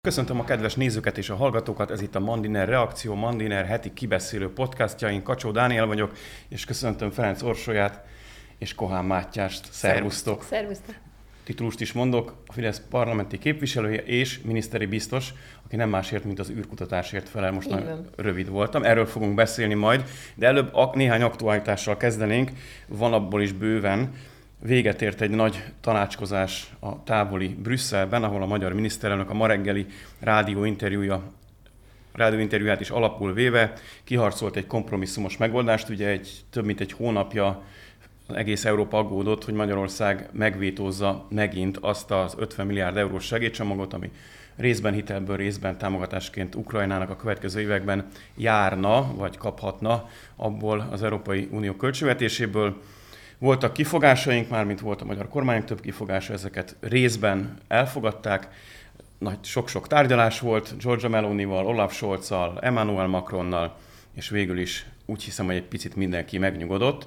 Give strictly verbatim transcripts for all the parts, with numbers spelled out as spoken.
Köszöntöm a kedves nézőket és a hallgatókat, ez itt a Mandiner Reakció, Mandiner heti kibeszélő podcastjain. Kacsó Dániel vagyok, és köszöntöm Ferenc Orsolyát és Kohán Mátyást. Szervusztok! Szervusztok! Titulust is mondok, a Fidesz parlamenti képviselője és miniszteri biztos, aki nem másért, mint az űrkutatásért felel. Most nagyon rövid voltam, erről fogunk beszélni majd, de előbb néhány aktualitással kezdenénk, van abból is bőven. Véget ért egy nagy tanácskozás a távoli Brüsszelben, ahol a magyar miniszterelnök a ma reggeli rádióinterjúja, rádióinterjúját is alapul véve kiharcolt egy kompromisszumos megoldást. Ugye egy, több mint egy hónapja egész Európa aggódott, hogy Magyarország megvétózza megint azt az ötven milliárd eurós segélycsomagot, ami részben hitelből, részben támogatásként Ukrajnának a következő években járna, vagy kaphatna abból az Európai Unió költségvetéséből. Voltak kifogásaink, mármint volt a magyar kormányok több kifogása, ezeket részben elfogadták. Nagy, sok-sok tárgyalás volt Giorgia Melonival, Olaf Scholzzal, Emmanuel Macronnal, és végül is úgy hiszem, hogy egy picit mindenki megnyugodott,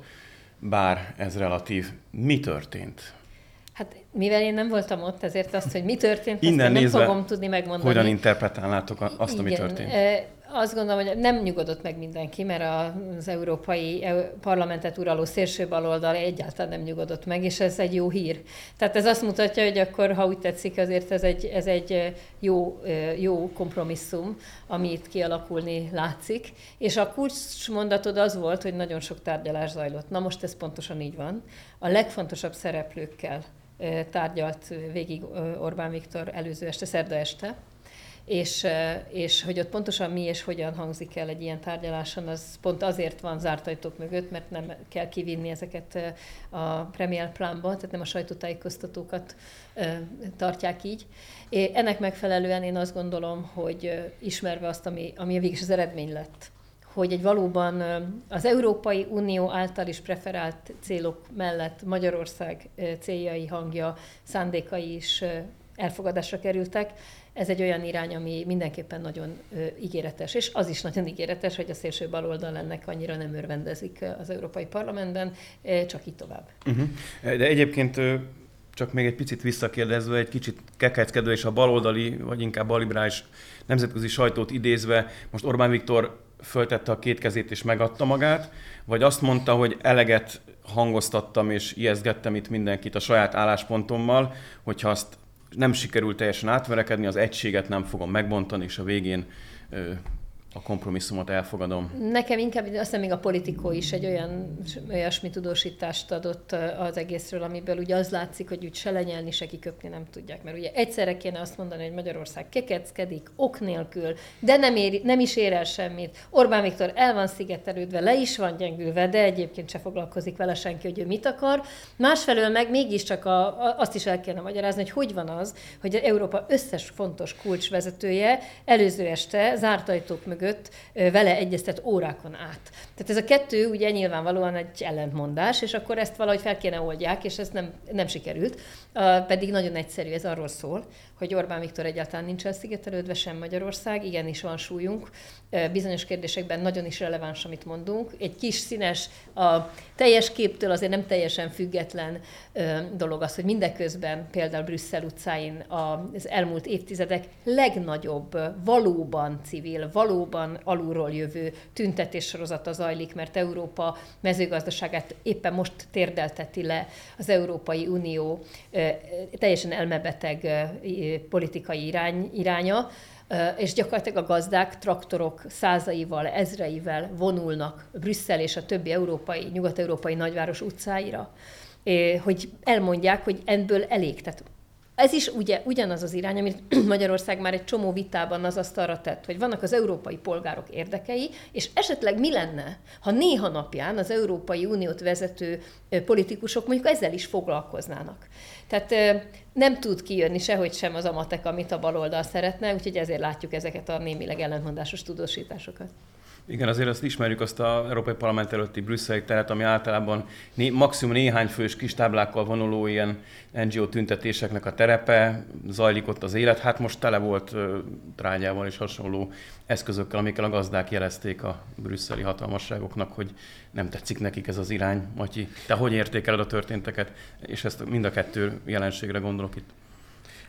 bár ez relatív. Mi történt? Hát mivel én nem voltam ott, ezért azt, hogy mi történt, Innen nem nézve, fogom tudni megmondani. Hogyan interpretálnátok azt, Igen, ami történt? Azt gondolom, hogy nem nyugodott meg mindenki, mert az európai parlamentet uraló szélső baloldal egyáltalán nem nyugodott meg, és ez egy jó hír. Tehát ez azt mutatja, hogy akkor, ha úgy tetszik, azért ez egy, ez egy jó, jó kompromisszum, ami itt kialakulni látszik. És a kulcsmondatod az volt, hogy nagyon sok tárgyalás zajlott. Na most ez pontosan így van. A legfontosabb szereplőkkel tárgyalt végig Orbán Viktor előző este, szerda este, És, és hogy ott pontosan mi és hogyan hangzik el egy ilyen tárgyaláson, az pont azért van zárt ajtók mögött, mert nem kell kivinni ezeket a Premier Planba, tehát nem a sajtótájékoztatókat tartják így. Ennek megfelelően én azt gondolom, hogy ismerve azt, ami, ami végig az eredmény lett, hogy egy valóban az Európai Unió által is preferált célok mellett Magyarország céljai, hangja, szándékai is elfogadásra kerültek. Ez egy olyan irány, ami mindenképpen nagyon ö, ígéretes, és az is nagyon ígéretes, hogy a szélső baloldal ennek annyira nem örvendezik az Európai Parlamentben, csak így tovább. Uh-huh. De egyébként csak még egy picit visszakérdezve, egy kicsit kekeckedve, és a baloldali, vagy inkább a liberális nemzetközi sajtót idézve, most Orbán Viktor föltette a két kezét és megadta magát, vagy azt mondta, hogy eleget hangoztattam és ijesztgettem itt mindenkit a saját álláspontommal, hogyha azt nem sikerült teljesen átverekedni, az egységet nem fogom megbontani, és a végén ö, a kompromisszumot elfogadom. Nekem inkább azt hiszem még a Politikó is egy olyan olyasmi tudósítást adott az egészről, amiből ugye az látszik, hogy úgy se lenyelni, se kiköpni nem tudják. Mert ugye egyszerre kéne azt mondani, hogy Magyarország kekeckedik, ok nélkül, de nem, ér, nem is ér el semmit. Orbán Viktor el van szigetelődve, le is van gyengülve, de egyébként se foglalkozik vele senki, hogy ő mit akar. Másfelől meg mégiscsak a, a, azt is el kéne magyarázni, hogy hogy van az, hogy Európa összes fontos kulcsvezetője előző este zárt ajtók mögött vele egyeztet órákon át. Tehát ez a kettő ugye nyilvánvalóan egy ellentmondás, és akkor ezt valahogy fel kéne oldják, és ez nem, nem sikerült. Uh, pedig nagyon egyszerű, ez arról szól, hogy Orbán Viktor egyáltalán nincs elszigetelődve, sem Magyarország, igenis van súlyunk. Uh, bizonyos kérdésekben nagyon is releváns, amit mondunk. Egy kis színes, a teljes képtől azért nem teljesen független uh, dolog az, hogy mindeközben például Brüsszel utcáin az elmúlt évtizedek legnagyobb, valóban civil, valóban alulról jövő tüntetéssorozata zajlik, mert Európa mezőgazdaságát éppen most térdelteti le az Európai Unió teljesen elmebeteg politikai irány, iránya, és gyakorlatilag a gazdák traktorok százaival, ezreivel vonulnak Brüsszel és a többi európai, nyugat-európai nagyváros utcáira, hogy elmondják, hogy ebből elég. Tehát ez is ugye ugyanaz az irány, amit Magyarország már egy csomó vitában az asztalra tett, hogy vannak az európai polgárok érdekei, és esetleg mi lenne, ha néha napján az Európai Uniót vezető politikusok mondjuk ezzel is foglalkoznának. Tehát nem tud kijönni sehogy sem az a matek, amit a baloldal szeretne, úgyhogy ezért látjuk ezeket a némileg ellentmondásos tudósításokat. Igen, azért azt ismerjük, azt az Európai Parlament előtti brüsszeli teret, ami általában né, maximum néhány fős kis táblákkal vonuló ilyen en gé o tüntetéseknek a terepe, zajlik ott az élet. Hát most tele volt uh, trágyával és hasonló eszközökkel, amikkel a gazdák jelezték a brüsszeli hatalmasságoknak, hogy nem tetszik nekik ez az irány. Matyi, te hogy értékeled a történteket? És ezt mind a kettő jelenségre gondolok itt.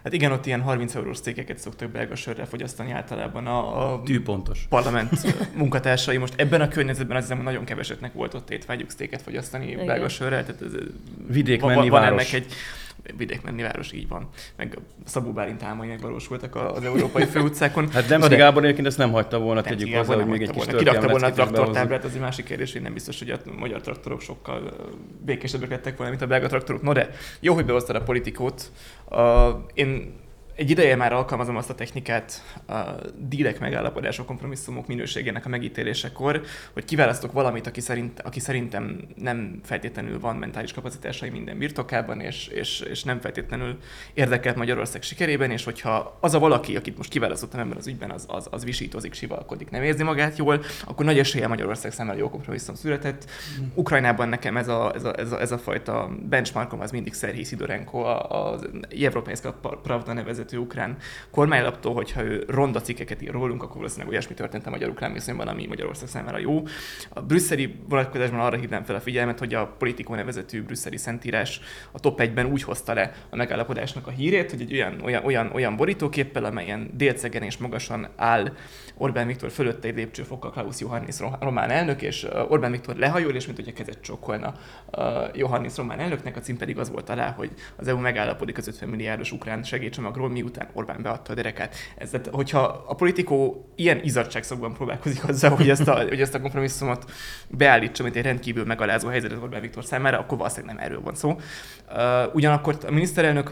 Hát igen, ott ilyen harminc eurós cégeket szoktak belga sörrel fogyasztani általában a, a tűpontos parlament munkatársai. Most ebben a környezetben azt hiszem, hogy nagyon kevesetnek volt ott étvágyuk sztéket fogyasztani igen. belga sörrel. Tehát ez, vidék van, menni van város. Ennek egy vidék menni város, így van. Meg Szabó Bálint álmai megvalósultak az európai főutcákon. Hát Demszki Gábor egyébként ezt nem hagyta volna, Demszki tegyük hozzá, hogy még egy kis kirakta volna a traktortáblát, az egy másik kérdés, hogy nem biztos, hogy a magyar traktorok sokkal békésebbek lettek volna, mint a belga traktorok. No de, jó, hogy behoztad a Politikót. Uh, én egy ideje már alkalmazom azt a technikát a dílek, megállapodások, kompromisszumok minőségének a megítélésekor, hogy kiválasztok valamit, aki, szerint, aki szerintem nem feltétlenül van mentális kapacitásai minden birtokában, és, és, és nem feltétlenül érdekelt Magyarország sikerében, és hogyha az a valaki, akit most kiválasztottam ebben az ügyben, az, az, az visítozik, sivalkodik, nem érzi magát jól, akkor nagy esélye Magyarország számára jó kompromisszum született. Mm. Ukrajnában nekem ez a, ez, a, ez, a, ez a fajta benchmarkom az mindig Szerhij Szidorenko, az Evropejszka Pravda nevezett ukrán kormánylaptól, hogyha ő ronda cikkeket ír rólunk, akkor valószínűleg olyasmi történt a magyar-ukrán viszonyban, ami Magyarország számára jó. A brüsszeli vonatkozásban arra hívnám fel a figyelmet, hogy a Politikó nevezetű brüsszeli szentírás a top egyben úgy hozta le a megállapodásnak a hírét, hogy egy olyan, olyan, olyan, olyan borítóképpel, amelyen délcegen és magasan áll Orbán Viktor fölötte egy lépcsőfokkal Klaus Johannis román elnök, és Orbán Viktor lehajol, és mint hogyha kezet csókolna Johannis román elnöknek, a cím pedig az volt alá, hogy az é u megállapodik az ötven milliárdos ukrán segélycsomagról, miután Orbán beadta a derekát. Ez, tehát, hogyha a Politikó ilyen izzadságszakban próbálkozik azzal, hogy ezt a, hogy ezt a kompromisszumot beállítsa, mint egy rendkívül megalázó helyzetet Orbán Viktor számára, akkor valószínűleg nem erről van szó. Uh, ugyanakkor a miniszterelnök,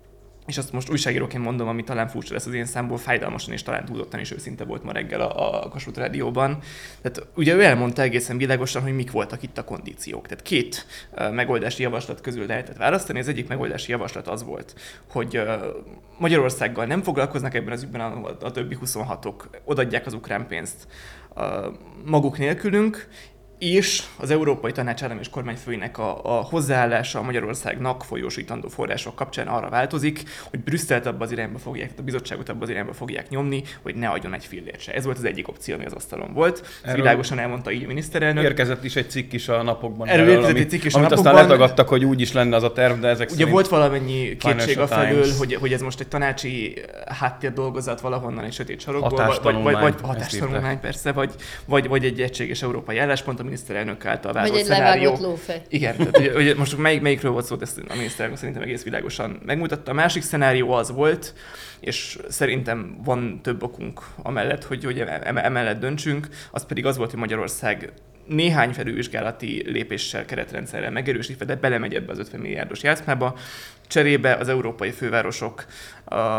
és azt most újságíróként mondom, ami talán furcsa lesz az én számból, fájdalmasan és talán túlzottan is őszinte volt ma reggel a, a Kossuth Rádióban. Tehát ugye ő elmondta egészen világosan, hogy mik voltak itt a kondíciók. Tehát két uh, megoldási javaslat közül lehetett választani. Az egyik megoldási javaslat az volt, hogy uh, Magyarországgal nem foglalkoznak ebben az ügyben a, a többi huszonhatok, odaadják az ukrán pénzt uh, maguk nélkülünk, és az Európai Tanács állam és kormányfőinek a, a hozzáállása a Magyarországnak folyósítandó források kapcsán arra változik, hogy Brüsszelt abba az irányba fogják, a bizottságot abba az irányba fogják nyomni, hogy ne adjon egy fillért se. Ez volt az egyik opció, ami az asztalon volt. Ez világosan elmondta így a miniszterelnök. Érkezett is egy cikk is a napokban. Erről érkezett egy cikk is a amit napokban. Aztán letagadtak, hogy úgy is lenne az a terv, de ezek ugye szerint... volt valamennyi kétség a felől, hogy, hogy ez most egy tanácsi háttérdolgozat valahonnan egy sötét sarokból, vagy, vagy, vagy hatástanulmány persze, vagy, vagy, vagy egy egységes európai álláspont a miniszterelnök által vagy egy levágott lófej. Igen, tehát ugye, ugye most melyik, melyikről volt szó, ezt a miniszterelnök szerintem egész világosan megmutatta. A másik szenárió az volt, és szerintem van több okunk amellett, hogy, hogy emellett döntsünk, az pedig az volt, hogy Magyarország néhány felülvizsgálati lépéssel, keretrendszerrel megerősítve, de belemegy ebbe az ötven milliárdos játszmába. Cserébe az európai fővárosok a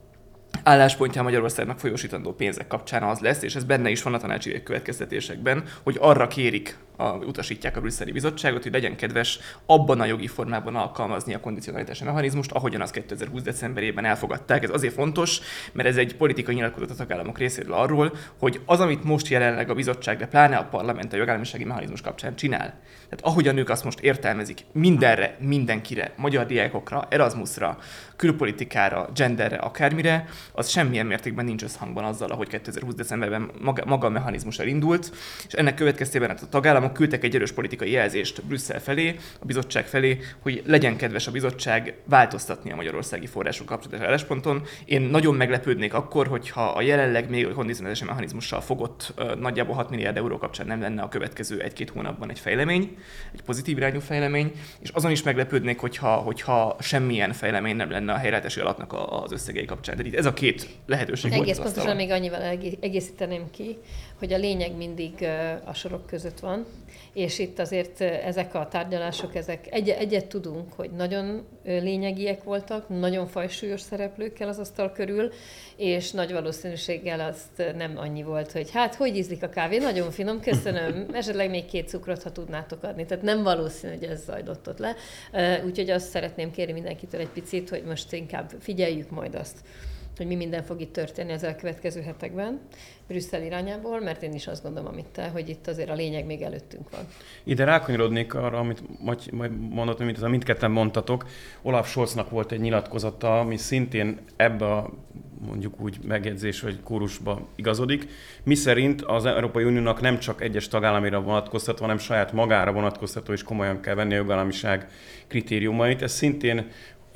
álláspontja Magyarországnak folyósítandó pénzek kapcsán az lesz, és ez benne is van a tanácsi következtetésekben, hogy arra kérik, a, utasítják a brüsszeli bizottságot, hogy legyen kedves abban a jogi formában alkalmazni a kondicionalitási mechanizmust, ahogyan az kétezer-húsz decemberében elfogadták. Ez azért fontos, mert ez egy politikai nyilatkozat a tagállamok részéről arról, hogy az, amit most jelenleg a bizottság, de pláne a parlament a jogállamisági mechanizmus kapcsán csinál, tehát ahogyan ők azt most értelmezik mindenre, mindenkire, magyar diákokra, Erasmusra, külpolitikára, genderre, akármire, az semmilyen mértékben nincs összhangban azzal, ahogy kétezer-húsz decemberben maga, maga a mechanizmus elindult, és ennek következtében a tagállamok küldtek egy erős politikai jelzést Brüsszel felé, a bizottság felé, hogy legyen kedves a bizottság változtatni a magyarországi források kapcsolatos állásponton. Én nagyon meglepődnék akkor, hogyha a jelenleg még a kondicionális mechanizmussal fogott nagyjából hat milliárd euró kapcsán nem lenne a következő egy-két hónapban egy fejlemény, egy pozitív irányú fejlemény, és azon is meglepődnék, hogyha, hogyha semmilyen fejlemény nem lenne a helyreállítási alapnak az összegei kapcsán. Tehát itt ez a két lehetőség volt. Egész pontosan még annyival egészíteném ki, hogy a lényeg mindig a sorok között van, és itt azért ezek a tárgyalások, ezek egy, egyet tudunk, hogy nagyon lényegiek voltak, nagyon fajsúlyos szereplőkkel az asztal körül, és nagy valószínűséggel azt nem annyi volt, hogy hát, hogy ízlik a kávé, nagyon finom, köszönöm, esetleg még két cukrot, ha tudnátok adni. Tehát nem valószínű, hogy ez zajlott ott le. Úgyhogy azt szeretném kérni mindenkitől egy picit, hogy most inkább figyeljük majd azt, hogy mi minden fog itt történni az elkövetkező hetekben Brüsszel irányából, mert én is azt gondolom, amit te, hogy itt azért a lényeg még előttünk van. Ide rákanyarodnék arra, amit majd mondott, amit a mindketten mondtatok. Olaf Scholznak volt egy nyilatkozata, ami szintén ebbe a mondjuk úgy megjegyzés vagy kórusba igazodik, miszerint az Európai Uniónak nem csak egyes tagállamira vonatkoztatva, hanem saját magára vonatkoztatva is komolyan kell venni a jogállamiság kritériumait. Ez szintén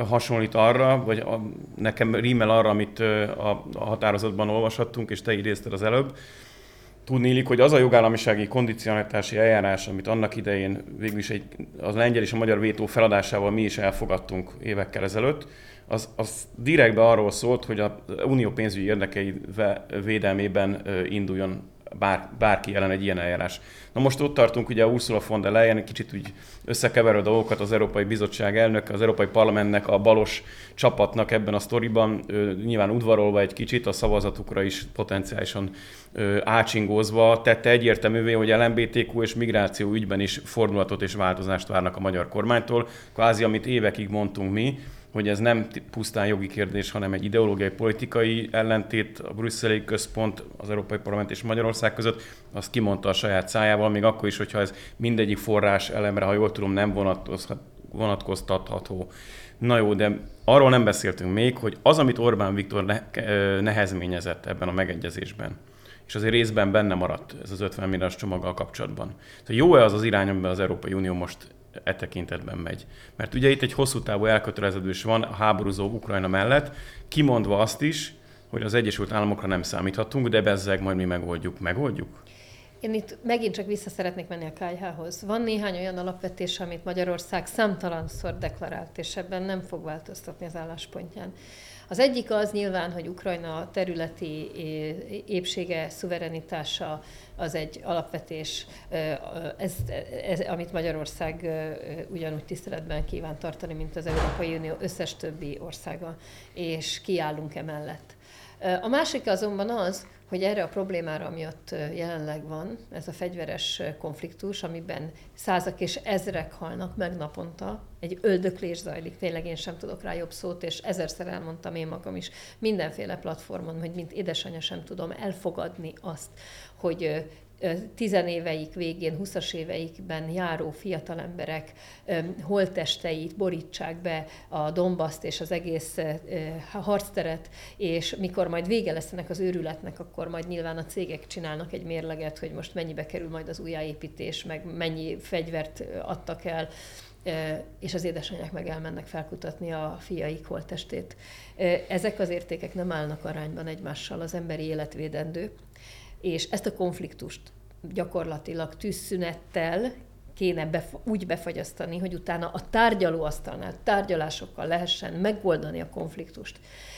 hasonlít arra, vagy a, nekem rímel arra, amit a, a határozatban olvashattunk, és te idézted az előbb. Tudniillik, hogy az a jogállamisági kondicionalitási eljárás, amit annak idején végül is egy, az lengyel és a magyar vétó feladásával mi is elfogadtunk évekkel ezelőtt, az, az direktben arról szólt, hogy az unió pénzügyi érdekei védelmében induljon bár, bárki ellen egy ilyen eljárás. Na most ott tartunk, ugye Ursula von der Leyen kicsit úgy összekever a dolgokat, az Európai Bizottság elnök, az Európai Parlamentnek, a balos csapatnak ebben a sztoriban, nyilván udvarolva egy kicsit, a szavazatukra is potenciálisan ácsingózva tette egyértelművé, hogy el em bé té kú és migráció ügyben is fordulatot és változást várnak a magyar kormánytól. Kvázi, amit évekig mondtunk mi, hogy ez nem pusztán jogi kérdés, hanem egy ideológiai, politikai ellentét, a brüsszeli központ, az Európai Parlament és Magyarország között, azt kimondta a saját szájával, még akkor is, hogyha ez mindegyik forrás elemre, ha jól tudom, nem vonatkoztatható. Na jó, de arról nem beszéltünk még, hogy az, amit Orbán Viktor nehezményezett ebben a megegyezésben, és azért részben benne maradt ez az ötven milliárdos csomaggal kapcsolatban. Tehát jó-e az az irány, amiben az Európai Unió most e tekintetben megy? Mert ugye itt egy hosszú távú elköteleződés van a háborúzó Ukrajna mellett, kimondva azt is, hogy az Egyesült Államokra nem számíthatunk, de bezzeg majd mi megoldjuk. Megoldjuk? Én itt megint csak vissza szeretnék menni a ká há hoz. Van néhány olyan alapvetés, amit Magyarország számtalanszor deklarált, és ebben nem fog változtatni az álláspontján. Az egyik az nyilván, hogy Ukrajna területi épsége, szuverenitása az egy alapvetés, ez, ez, amit Magyarország ugyanúgy tiszteletben kíván tartani, mint az Európai Unió összes többi országa, és kiállunk emellett. A másik azonban az, hogy erre a problémára, ami ott jelenleg van, ez a fegyveres konfliktus, amiben százak és ezrek halnak meg naponta, egy öldöklés zajlik, tényleg én sem tudok rá jobb szót, és ezerszer elmondtam én magam is mindenféle platformon, hogy mint édesanyja sem tudom elfogadni azt, hogy tizenéveik végén, huszas éveikben járó fiatalemberek holttesteit borítsák be a Donbaszt és az egész harcteret, és mikor majd vége lesz ennek az őrületnek, akkor majd nyilván a cégek csinálnak egy mérleget, hogy most mennyibe kerül majd az újjáépítés, meg mennyi fegyvert adtak el, és az édesanyák meg elmennek felkutatni a fiaik holttestét. Ezek az értékek nem állnak arányban egymással, az emberi élet védendő, és ezt a konfliktust gyakorlatilag tűzszünettel kéne bef- úgy befagyasztani, hogy utána a tárgyalóasztalnál tárgyalásokkal lehessen megoldani a konfliktust.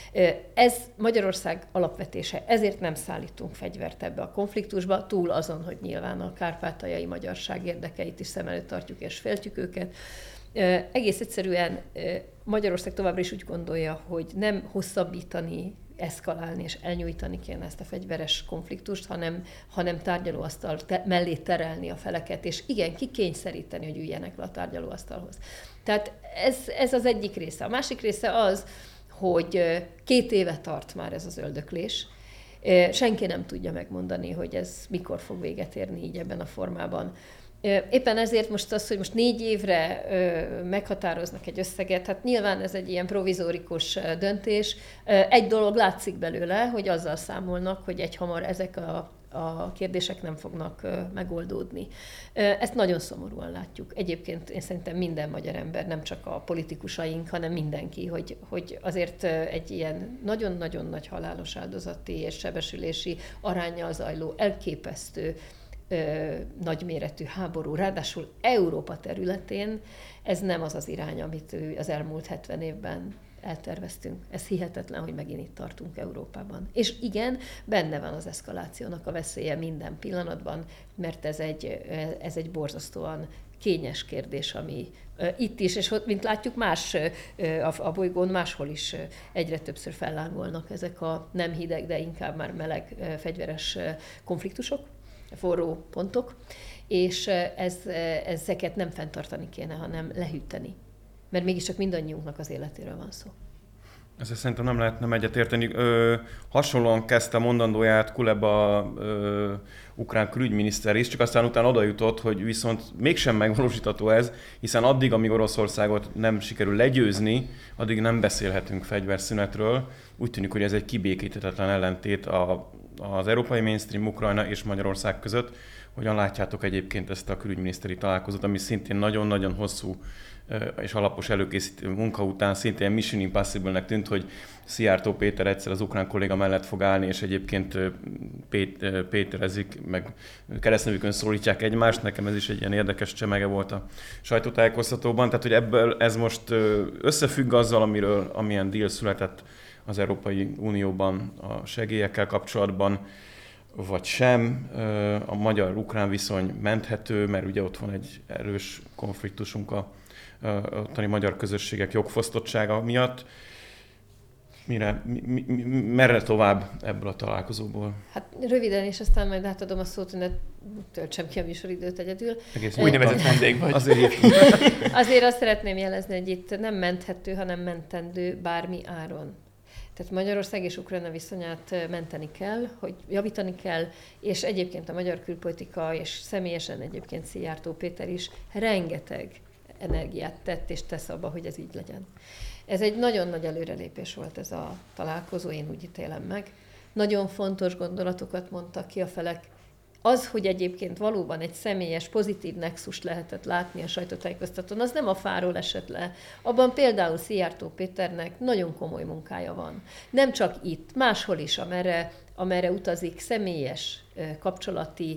Ez Magyarország alapvetése, ezért nem szállítunk fegyvert ebbe a konfliktusba, túl azon, hogy nyilván a kárpátaljai magyarság érdekeit is szem előtt tartjuk és féltjük őket. Egész egyszerűen Magyarország továbbra is úgy gondolja, hogy nem hosszabbítani, eszkalálni és elnyújtani kéne ezt a fegyveres konfliktust, hanem, hanem tárgyalóasztal te- mellé terelni a feleket, és igen, kikényszeríteni, hogy üljenek le a tárgyalóasztalhoz. Tehát ez, ez az egyik része. A másik része az, hogy két éve tart már ez az öldöklés. Senki nem tudja megmondani, hogy ez mikor fog véget érni így ebben a formában. Éppen ezért most az, hogy most négy évre meghatároznak egy összeget, hát nyilván ez egy ilyen provizórikus döntés. Egy dolog látszik belőle, hogy azzal számolnak, hogy egyhamar ezek a, a kérdések nem fognak megoldódni. Ezt nagyon szomorúan látjuk. Egyébként én szerintem minden magyar ember, nem csak a politikusaink, hanem mindenki, hogy, hogy azért egy ilyen nagyon-nagyon nagy halálos áldozati és sebesülési aránnyal zajló, elképesztő, nagyméretű háború, ráadásul Európa területén, ez nem az az irány, amit az elmúlt hetven évben elterveztünk. Ez hihetetlen, hogy megint itt tartunk Európában. És igen, benne van az eszkalációnak a veszélye minden pillanatban, mert ez egy, ez egy borzasztóan kényes kérdés, ami itt is, és mint látjuk, más a bolygón máshol is egyre többször fellángolnak ezek a nem hideg, de inkább már meleg fegyveres konfliktusok, forró pontok, és ez, ezeket nem fenntartani kéne, hanem lehűteni. Mert mégiscsak mindannyiunknak az életéről van szó. Ezzel szerintem nem lehet nem egyetérteni. Ö, hasonlóan kezdte mondandóját Kuleba ö, ukrán külügyminiszter is, csak aztán utána oda jutott, hogy viszont mégsem megvalósítható ez, hiszen addig, amíg Oroszországot nem sikerül legyőzni, addig nem beszélhetünk fegyverszünetről. Úgy tűnik, hogy ez egy kibékíthetetlen ellentét a az európai mainstream, Ukrajna és Magyarország között. Hogyan látjátok egyébként ezt a külügyminiszteri találkozót, ami szintén nagyon-nagyon hosszú és alapos előkészítő munka után szintén Mission Impossible-nek tűnt, hogy Szijjártó Péter egyszer az ukrán kolléga mellett fog állni, és egyébként Pét, Péterezik, meg keresztnevükön szólítják egymást. Nekem ez is egy ilyen érdekes csemege volt a sajtótájékoztatóban. Tehát, hogy ebből ez most összefügg azzal, amiről, amilyen deal született az Európai Unióban a segélyekkel kapcsolatban, vagy sem. A magyar-ukrán viszony menthető, mert ugye ott van egy erős konfliktusunk a ottani magyar közösségek jogfosztottsága miatt. Mire, mi, mi, merre tovább ebből a találkozóból? Hát röviden, és aztán majd átadom a szót, hogy ne töltsem ki a műsoridőt egyedül. Úgynevezett vendég vagy. Azért, Azért azt szeretném jelezni, hogy itt nem menthető, hanem mentendő bármi áron. Tehát Magyarország és Ukrajna viszonyát menteni kell, hogy javítani kell, és egyébként a magyar külpolitika, és személyesen egyébként Szijjártó Péter is rengeteg energiát tett és tesz abba, hogy ez így legyen. Ez egy nagyon nagy előrelépés volt ez a találkozó, én úgy ítélem meg. Nagyon fontos gondolatokat mondtak ki a felek. Az, hogy egyébként valóban egy személyes, pozitív nexust lehetett látni a sajtótájékoztatón, az nem a fáról esett le. Abban például Szijjártó Péternek nagyon komoly munkája van. Nem csak itt, máshol is, amerre, amerre utazik, személyes, kapcsolati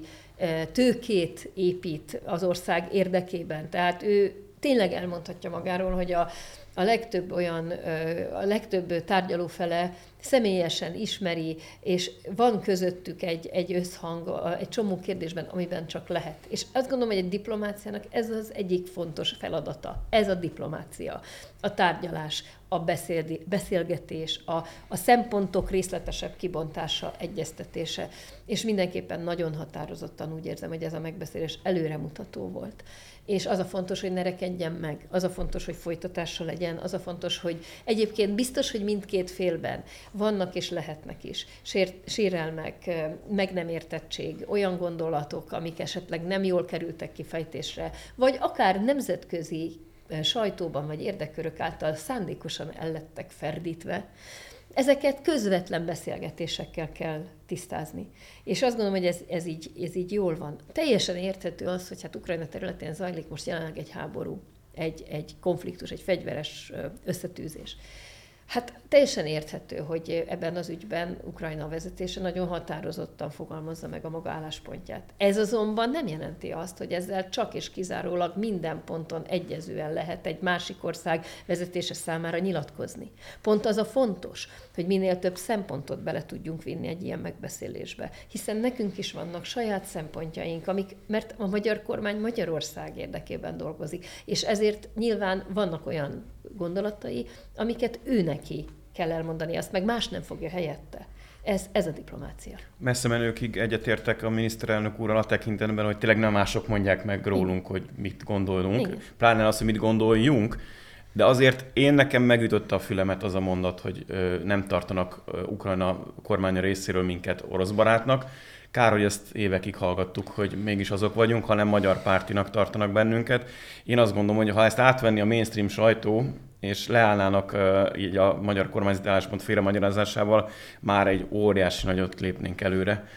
tőkét épít az ország érdekében. Tehát ő tényleg elmondhatja magáról, hogy a, a legtöbb olyan, a legtöbb tárgyalófele személyesen ismeri, és van közöttük egy, egy összhang, egy csomó kérdésben, amiben csak lehet. És azt gondolom, hogy egy diplomáciának ez az egyik fontos feladata. Ez a diplomácia, a tárgyalás, a beszél, beszélgetés, a, a szempontok részletesebb kibontása, egyeztetése. És mindenképpen nagyon határozottan úgy érzem, hogy ez a megbeszélés előremutató volt. És az a fontos, hogy ne rekedjen meg, az a fontos, hogy folytatása legyen, az a fontos, hogy egyébként biztos, hogy mindkét félben vannak és lehetnek is sér, sérelmek, meg nem értettség, olyan gondolatok, amik esetleg nem jól kerültek kifejtésre, vagy akár nemzetközi sajtóban vagy érdekkörök által szándékosan ellettek ferdítve. Ezeket közvetlen beszélgetésekkel kell tisztázni. És azt gondolom, hogy ez, ez, így, ez így jól van. Teljesen érthető az, hogy hát Ukrajna területén zajlik most jelenleg egy háború, egy, egy konfliktus, egy fegyveres összetűzés. Hát teljesen érthető, hogy ebben az ügyben Ukrajna vezetése nagyon határozottan fogalmazza meg a maga álláspontját. Ez azonban nem jelenti azt, hogy ezzel csak és kizárólag minden ponton egyezően lehet egy másik ország vezetése számára nyilatkozni. Pont az a fontos, hogy minél több szempontot bele tudjunk vinni egy ilyen megbeszélésbe, hiszen nekünk is vannak saját szempontjaink, amik, mert a magyar kormány Magyarország érdekében dolgozik, és ezért nyilván vannak olyan gondolatai, amiket ő neki kell elmondani, azt meg más nem fogja helyette. Ez, ez a diplomácia. Messze menőkig egyetértek a miniszterelnök úrral a tekintetben, hogy tényleg nem mások mondják meg rólunk, igen, hogy mit gondolunk. Igen. Pláne az, hogy mit gondoljunk, de azért én nekem megütötte a fülemet az a mondat, hogy ö, nem tartanak ö, Ukrajna kormánya részéről minket orosz barátnak. Kár, hogy ezt évekig hallgattuk, hogy mégis azok vagyunk, hanem magyar pártinak tartanak bennünket. Én azt gondolom, hogy ha ezt átvenni a mainstream sajtó, és leállnának uh, így a magyar kormányzati álláspont félremagyarázásával, már egy óriási nagyot lépnénk előre.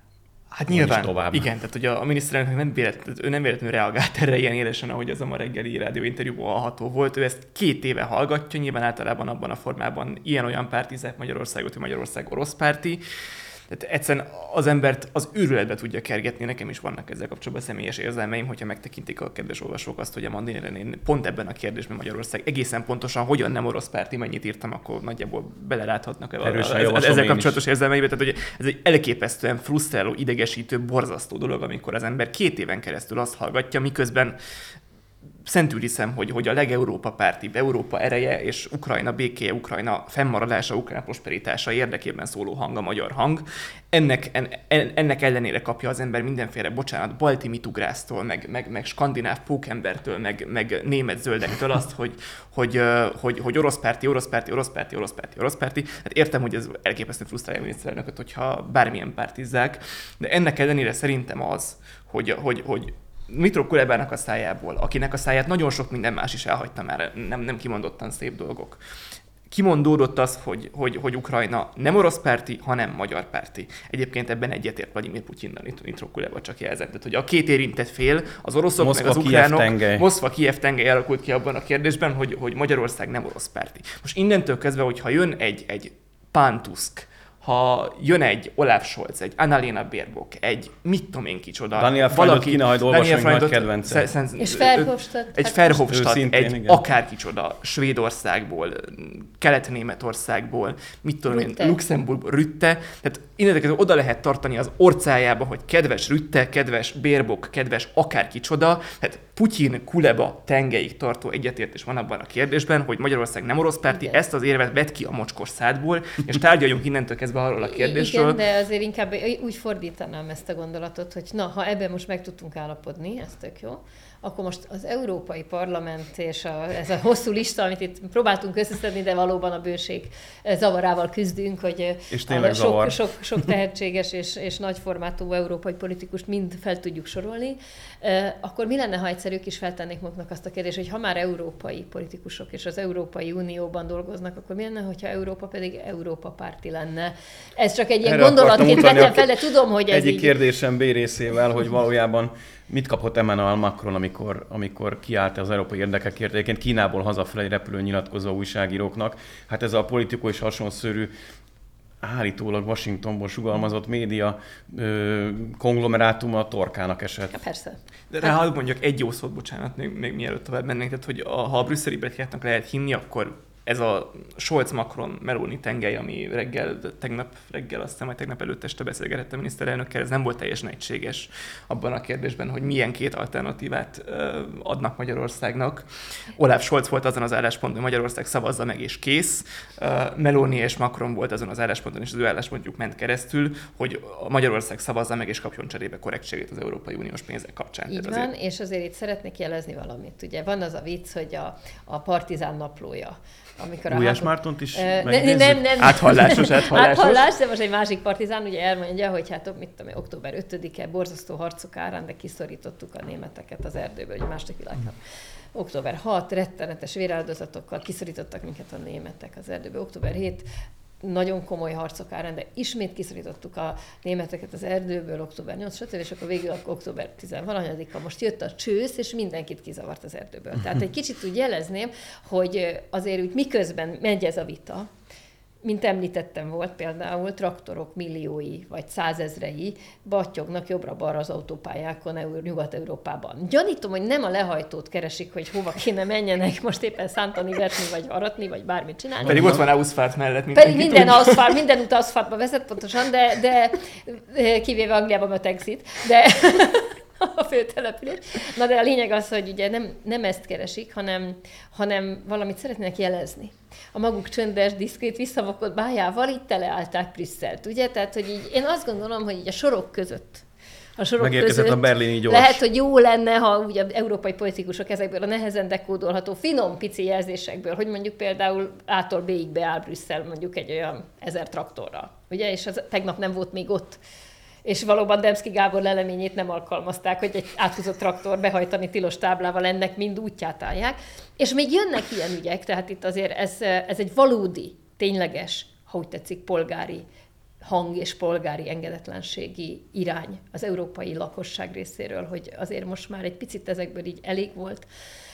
Hát nyilván, igen, tehát hogy a, a miniszterelnök nem véletlenül, ő nem véletlenül reagált erre ilyen élesen, ahogy az a ma reggeli rádióinterjúban hallható volt. Ő ezt két éve hallgatja, nyilván általában abban a formában ilyen-olyan pártizák Magyarországot, hogy Magyarország orosz párti. Tehát egyszerűen az embert az őrületbe tudja kergetni, nekem is vannak ezzel kapcsolatban személyes érzelmeim, hogyha megtekintik a kedves olvasók azt, hogy a Mandineren én pont ebben a kérdésben Magyarország egészen pontosan hogyan nem orosz párti, mennyit írtam, akkor nagyjából beleráthatnak ezzel kapcsolatos érzelmeibe. Tehát hogy ez egy elképesztően frusztráló, idegesítő, borzasztó dolog, amikor az ember két éven keresztül azt hallgatja, miközben szentül hiszem, hogy, hogy a legeurópa pártibb Európa ereje és Ukrajna békéje, Ukrajna fennmaradása, Ukrajna prosperitása érdekében szóló hang a magyar hang. Ennek, en, ennek ellenére kapja az ember mindenféle, bocsánat, balti mitugrásztól, meg, meg, meg skandináv pókembertől, meg, meg német zöldektől azt, hogy, hogy, hogy, hogy orosz párti, orosz párti, orosz párti, orosz párti, orosz párti. Hát értem, hogy ez elképesztően frusztrálja a miniszterelnököt, hogyha bármilyen pártizzák, de ennek ellenére szerintem az, hogy, hogy, hogy Dmytro Kulebának a szájából, akinek a száját nagyon sok minden más is elhagyta már, nem, nem kimondottan szép dolgok. kimondódott az, hogy, hogy, hogy Ukrajna nem orosz párti, hanem magyar párti. Egyébként ebben egyetért Vladimir Putyinnal, Dmytro Kuleba csak jelzett. Tehát, hogy a két érintett fél, az oroszok, Moszkva, meg az ukránok, Kiev-tengely. Moszkva-Kijev tengely alakult ki abban a kérdésben, hogy, hogy Magyarország nem orosz párti. Most innentől kezdve, hogyha jön egy, egy Pán Tusk, ha jön egy Olaf Scholz, egy Annalena Baerbock, egy mit tudom én kicsoda. Daniel Freundot kéne majd olvasni, nagy kedvence. Sz- sz- És Verhofstadt. Egy hát Verhofstadt, szintén, egy igen. akárkicsoda, Svédországból, Kelet-Németországból, mit tudom én, Rütte. Luxemburgból, Rütte. Tehát innentől oda lehet tartani az orcájába, hogy kedves Rütte, kedves Baerbock, kedves akárkicsoda. Tehát Putyin, Kuleba tengeig tartó egyetértés van abban a kérdésben, hogy Magyarország nem orosz párti, Igen. ezt az érvet vedd ki a mocskos szádból, és tárgyaljunk innentől kezdve arról a kérdésről. Igen, de azért inkább úgy fordítanám ezt a gondolatot, hogy na, ha ebben most meg tudtunk állapodni, ez tök jó, akkor most az Európai Parlament és a, ez a hosszú lista, amit itt próbáltunk összeszedni, de valóban a bőség zavarával küzdünk, hogy És tényleg sok, zavar. sok, sok tehetséges és, és nagyformátú európai politikust mind fel tudjuk sorolni, akkor mi lenne, ha egyszer ők is feltennék maguknak azt a kérdést, hogy ha már európai politikusok és az Európai Unióban dolgoznak, akkor mi lenne, hogyha Európa pedig Európa párti lenne? Ez csak egy ilyen Erre akartam gondolatként utalni vettem a fel, de tudom, hogy ez egyik így... kérdésem B részével, hogy valójában mit kapott Emmanuel Macron, amikor, amikor kiállt az európai érdekekért, egyébként Kínából hazafelé repülő nyilatkozó újságíróknak. Hát ez a politikai és hasonszörű, állítólag Washingtonból sugalmazott média ö, konglomerátum a torkának esett. Ja, persze. De rá hadd mondjak egy jó szót, bocsánat, még, még mielőtt tovább mennénk, tehát hogy a, ha a brüsszeli betyártnak lehet hinni, akkor ez a Scholz-Macron-Meloni tengely, ami reggel, tegnap reggel, azt hiszem, hogy tegnap előtt este beszélgetett a miniszterelnökkel, ez nem volt teljesen egységes abban a kérdésben, hogy milyen két alternatívát ö, adnak Magyarországnak. Olaf Scholz volt azon az állásponton, hogy Magyarország szavazza meg és kész. Ö, Meloni és Macron volt azon az állásponton, és az ő álláspontjuk ment keresztül, hogy a Magyarország szavazza meg és kapjon cserébe korrektségét az Európai Uniós pénzek kapcsán. Így Tehát van, azért... és azért itt szeretnék jelezni valamit. Ugye van az a vicc, hogy a, a Partizán naplója. Amikor a Gulyás háború- Mártont is Ö, ne- megnézzük? nem, nem. Áthallásos, áthallásos. Áthallás, de most egy másik partizán ugye elmondja, hogy hát mit tudom, én, október ötödike borzasztó harcok árán, de kiszorítottuk a németeket az erdőből, hogy második világnap. október hatodika rettenetes véráldozatokkal kiszorítottak minket a németek az erdőből. október hetedike nagyon komoly harcok árán, de ismét kiszorítottuk a németeket az erdőből, október nyolcadika, stb. És akkor végül október tizenvalahanyadika most jött a csősz, és mindenkit kizavart az erdőből. Tehát egy kicsit úgy jelezném, hogy azért úgy miközben megy ez a vita, mint említettem, volt például traktorok milliói vagy százezrei battyognak jobbra-balra az autópályákon Eur- Nyugat-Európában. Gyanítom, hogy nem a lehajtót keresik, hogy hova kéne menjenek, most éppen szántani, vetni, vagy aratni, vagy bármit csinálni. Pedig ott van aszfalt mellett. Pedig minden aszfalt, minden út aszfaltba vezet pontosan, de, de kivéve Angliában a Texit, de a főtelepülés. Na de a lényeg az, hogy ugye nem, nem ezt keresik, hanem, hanem valamit szeretnének jelezni. A maguk csöndes, diszkrét, visszavakott bájával így teleállták Brüsszelt, ugye? Tehát, hogy így, én azt gondolom, hogy így a sorok között a sorok Megérkezett között a berlini gyors. lehet, hogy jó lenne, ha ugye az európai politikusok ezekből a nehezen dekódolható finom pici jelzésekből, hogy mondjuk például A-tól B-ig beáll Brüsszel mondjuk egy olyan ezer traktorral, ugye? És az tegnap nem volt még ott. És valóban Demszky Gábor leleményét nem alkalmazták, hogy egy áthúzott traktor behajtani tilos táblával ennek mind útját állják. És még jönnek ilyen ügyek, tehát itt azért ez, ez egy valódi, tényleges, ha úgy tetszik, polgári hang és polgári engedetlenségi irány az európai lakosság részéről, hogy azért most már egy picit ezekből így elég volt.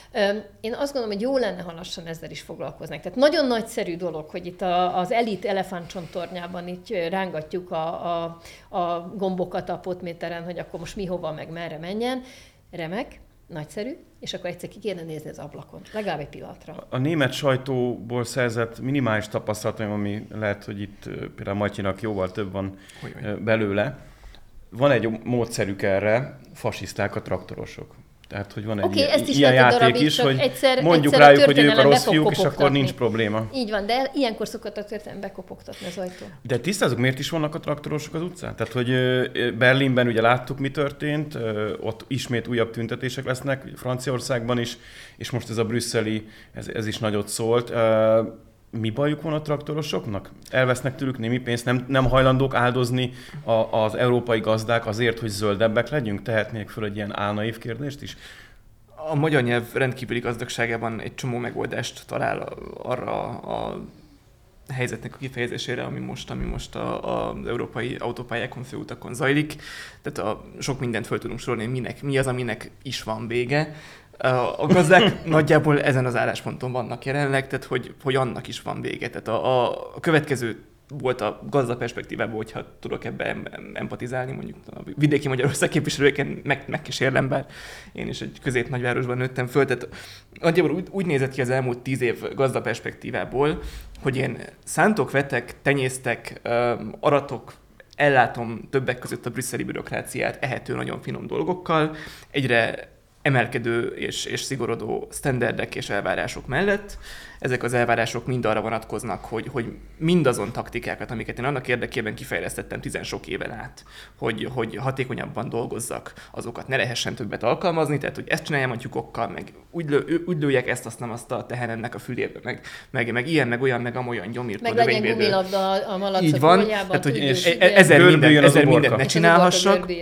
Én azt gondolom, hogy jó lenne, ha lassan ezzel is foglalkoznánk. Tehát nagyon nagyszerű dolog, hogy itt a, az elit elefántcsontornyában így rángatjuk a, a, a gombokat a potméteren, hogy akkor most mi hova, meg merre menjen. Remek, nagyszerű, és akkor egyszer ki kéne nézni az ablakon, legalább egy pillanatra. A német sajtóból szerzett minimális tapasztalatom, ami lehet, hogy itt például Matyinak jóval több van Olyan. belőle. Van egy módszerük erre, fasiszták a traktorosok. Tehát, hogy van egy Oké, ilyen, ezt is ilyen lehet egy játék darabig, is, csak hogy egyszer- mondjuk egyszer a rájuk, hogy ők a történelem rossz be fog fiúk, és akkor kopogtatni. nincs probléma. Így van, de ilyenkor szokott a történelem bekopogtatni az ajtó. De tisztázunk, miért is vannak a traktorosok az utcán? Tehát, hogy ö, Berlinben ugye láttuk, mi történt, ö, ott ismét újabb tüntetések lesznek, Franciaországban is, és most ez a brüsszeli, ez, ez is nagyot szólt. Ö, Mi bajuk van a traktorosoknak? Elvesznek tőlük némi pénzt, nem, nem hajlandók áldozni a, az európai gazdák azért, hogy zöldebbek legyünk? Tehetnék föl egy ilyen álnaív kérdést is? A magyar nyelv rendkívüli gazdagságában egy csomó megoldást talál arra a helyzetnek a kifejezésére, ami most, ami most a, a, az európai autópályákon, főutakon zajlik. Tehát a, sok mindent föl tudunk sorolni, minek, mi az, aminek is van vége. A gazdák nagyjából ezen az állásponton vannak jelenleg, tehát hogy, hogy annak is van vége. Tehát a, a következő volt a gazda perspektívából, hogyha tudok ebbe empatizálni, mondjuk a vidéki Magyarország képviselőként meg, megkísérlem, bár én is egy közép-nagyvárosban nőttem föl. Tehát nagyjából úgy, úgy nézett ki az elmúlt tíz év gazda perspektívából, hogy én szántok, vetek, tenyésztek, aratok, ellátom többek között a brüsszeli bürokráciát ehető nagyon finom dolgokkal, egyre emelkedő és, és szigorodó sztenderdek és elvárások mellett. Ezek az elvárások mind arra vonatkoznak, hogy, hogy mindazon taktikákat, amiket én annak érdekében kifejlesztettem tizen sok éven át, hogy, hogy hatékonyabban dolgozzak, azokat ne lehessen többet alkalmazni, tehát hogy ezt csináljam a tyúkokkal, meg úgy, lő, úgy lőjek ezt, azt nem azt a tehenennek a fülébe, meg, meg, meg ilyen, meg olyan, meg amolyan gyomírtó meg legyen gumilabda a malacok. Így van, tehát hogy ezer mindent, ezer mindent ne csinálhassak,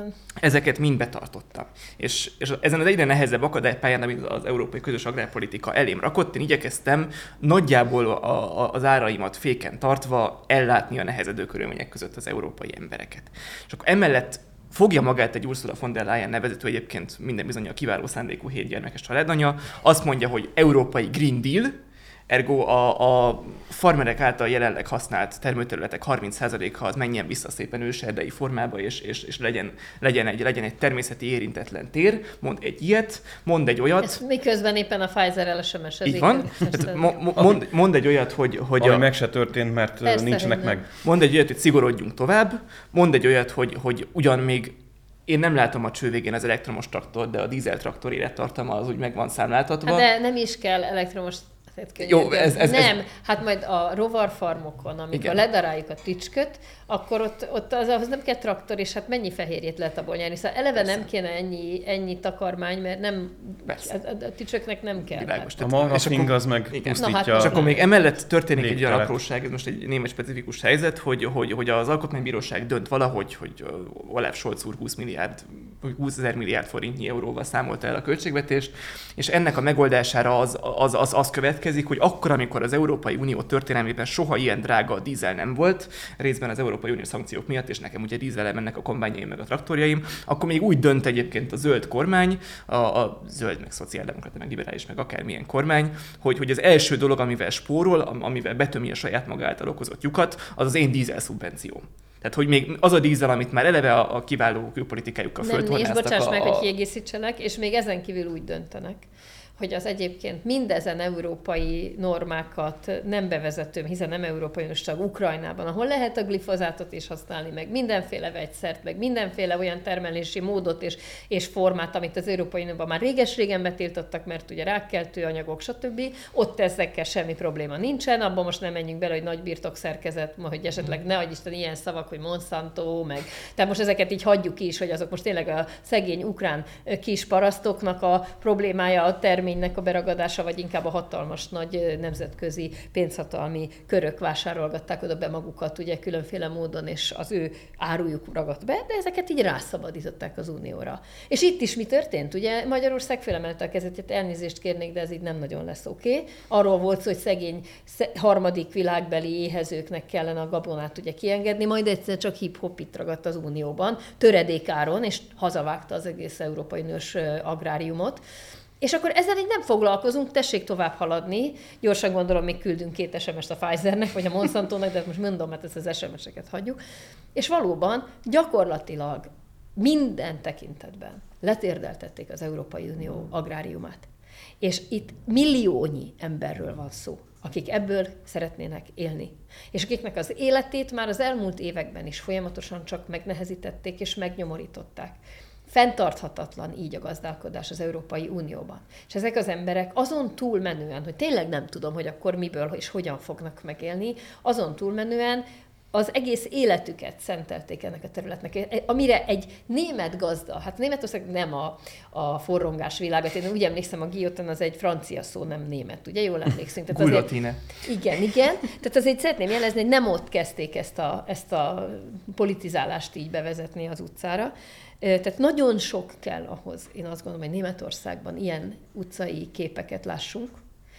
ezeket mind betartottam. És, és ezen az egyre nehezebb akadálypályán, amit az európai közös agrárpolitika elém rakott, én igyekeztem nagyjából a, a, az áraimat féken tartva ellátni a nehezedő körülmények között az európai embereket. És akkor emellett fogja magát egy Ursula von der Leyen nevezető, egyébként minden bizonnyal kiváló szándékú hétgyermekes családanya, azt mondja, hogy európai Green Deal, ergo a, a farmerek által jelenleg használt termőterületek harminc százaléka az menjen vissza szépen őserdei formába, és, és, és legyen, legyen, egy, legyen egy természeti érintetlen tér. Mond egy ilyet, mond egy olyat. Ez miközben éppen a Pfizer-rel es em es-ezik. Így van. Tehát mo- mond, mond egy olyat, hogy... hogy ami a, meg se történt, mert Persze, nincsenek meg. Mond egy olyat, hogy szigorodjunk tovább. Mond egy olyat, hogy, hogy ugyan még én nem látom a cső végén az elektromos traktor, de a dízel traktor élettartama az úgy meg van számláltatva. Hát de nem is kell elektromos. Jó, ez, ez, nem, ez... hát majd a rovarfarmokon, amikor ledaráljuk a tücsköt, akkor ott, ott az, ahhoz nem kell traktor, és hát mennyi fehérjét lehet abból nyerni. Szóval eleve Persze. nem kéne ennyi, ennyi takarmány, mert nem, a, a tücsköknek nem kell. Világos, a marhafing az meg pusztítja. Hát, és akkor még emellett történik egy olyan apróság, ez most egy német specifikus helyzet, hogy, hogy, hogy az Alkotmánybíróság dönt valahogy, hogy Olaf Scholz úr húsz milliárd, húszezer milliárd forintnyi euróval számolta el a költségvetést, és ennek a megoldására az, az, az, az következik, hogy akkor, amikor az Európai Unió történelmében soha ilyen drága a dízel nem volt, részben az Európai Unió szankciók miatt, és nekem ugye dízellel mennek a kombányjaim meg a traktorjaim, akkor még úgy dönt egyébként a zöld kormány, a, a zöld, meg szociáldemokrata, meg liberális, meg akármilyen kormány, hogy, hogy az első dolog, amivel spórol, amivel betömi a saját maga által okozott lyukat, az az én dízel szubvenció. Tehát, hogy még az a dízel, amit már eleve a, a kiváló külpolitikájukkal föltornáztak. És bocsáss a, meg, hogy kiegészítsenek, és még ezen kívül úgy döntenek, hogy az egyébként mindezen európai normákat nem bevezetőm, hiszen nem Európai Uniós tag Ukrajnában, ahol lehet a glifozátot is használni, meg mindenféle vegyszert, meg mindenféle olyan termelési módot és, és formát, amit az Európai Unióban már réges-régen betiltottak, mert ugye rákkeltő anyagok, stb. Ott ezekkel semmi probléma nincsen, abban most nem menjünk bele, hogy nagy birtokszerkezet, hogy esetleg ne adj Isten ilyen szavak, hogy Monsanto, meg. Tehát most ezeket így hagyjuk ki is, hogy azok most tényleg a szegény ukrán kis parasztoknak a problémája a természetben, a beragadása, vagy inkább a hatalmas nagy nemzetközi pénzhatalmi körök vásárolgatták oda be magukat, ugye különféle módon, és az ő árujuk ragadt be, de ezeket így rászabadították az Unióra. És itt is mi történt? Ugye Magyarország felemelte a kezét, elnézést kérnék, de ez így nem nagyon lesz oké. Okay. Arról volt szó, hogy szegény harmadik világbeli éhezőknek kellene a gabonát ugye kiengedni, majd egyszer csak hip-hop itt ragadt az Unióban, töredékáron, és hazavágta az egész Európai Uniós agráriumot. És akkor ezzel így nem foglalkozunk, tessék tovább haladni. Gyorsan gondolom, még küldünk két es em est a Pfizernek, vagy a Monsantónak, de most mondom, mert ezt az es em eseket hagyjuk. És valóban gyakorlatilag minden tekintetben letérdeltették az Európai Unió agráriumát. És itt milliónyi emberről van szó, akik ebből szeretnének élni. És akiknek az életét már az elmúlt években is folyamatosan csak megnehezítették és megnyomorították. Fenntarthatatlan így a gazdálkodás az Európai Unióban. És ezek az emberek azon túlmenően, hogy tényleg nem tudom, hogy akkor miből és hogyan fognak megélni, azon túlmenően az egész életüket szentelték ennek a területnek, amire egy német gazda, hát Németország nem a, a forrongás világot, én úgy emlékszem, a guillotine az egy francia szó, nem német, ugye? Jól emlékszünk. Guillotine. Igen, igen. Tehát azért szeretném jelezni, hogy nem ott kezdték ezt a, ezt a politizálást így bevezetni az utcára. Tehát nagyon sok kell ahhoz, én azt gondolom, hogy Németországban ilyen utcai képeket lássunk,